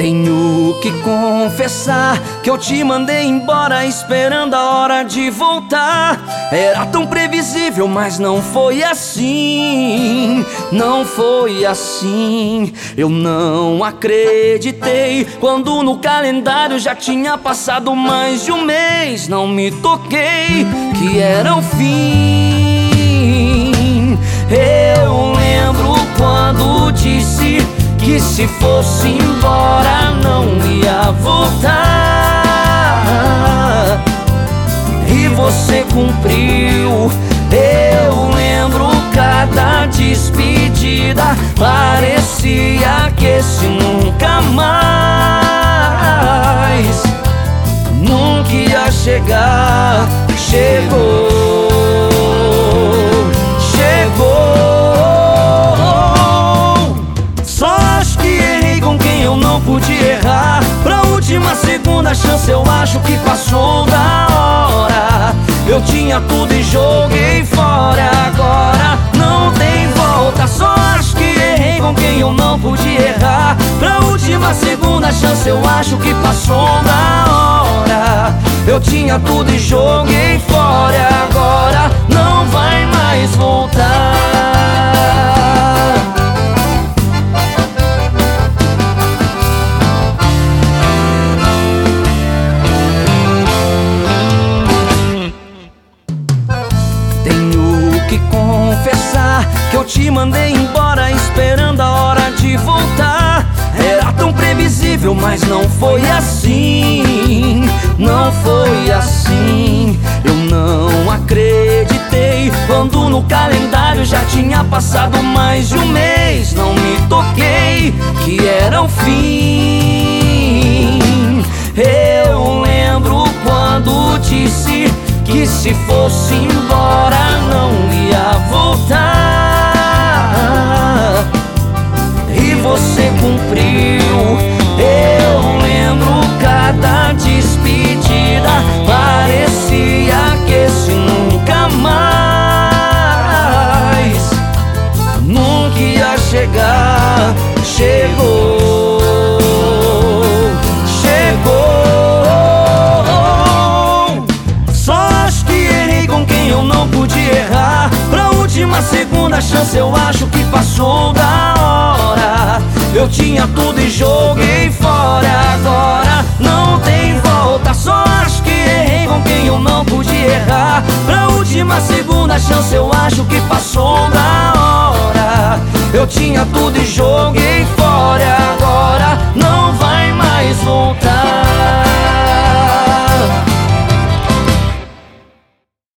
Tenho que confessar que eu te mandei embora esperando a hora de voltar. Era tão previsível, mas não foi assim. Não foi assim. Eu não acreditei quando no calendário já tinha passado mais de um mês. Não me toquei que era o fim. Eu lembro quando disse que se fosse embora não ia voltar, e você cumpriu. Eu lembro cada despedida, parecia que esse nunca mais, nunca ia chegar. Chegou, chegou. Eu não pude errar. Pra última segunda chance eu acho que passou da hora. Eu tinha tudo e joguei fora. Agora não tem volta. Só acho que errei com quem eu não pude errar. Pra última segunda chance eu acho que passou da hora. Eu tinha tudo e joguei fora. Agora não vai mais voltar. Confessar que eu te mandei embora esperando a hora de voltar. Era tão previsível, mas não foi assim. Não foi assim. Eu não acreditei quando no calendário já tinha passado mais de um mês. Não me toquei que era o fim. Eu lembro quando disse que se fosse embora não ia voltar, e você cumpriu. Eu lembro cada despedida, parecia que esse nunca mais, nunca ia chegar. Chegou, chegou. Eu não pude errar. Pra última segunda chance eu acho que passou da hora. Eu tinha tudo e joguei fora. Agora não tem volta. Só acho que errei com quem eu não pude errar. Pra última segunda chance eu acho que passou da hora. Eu tinha tudo e joguei fora. Agora não vai mais voltar.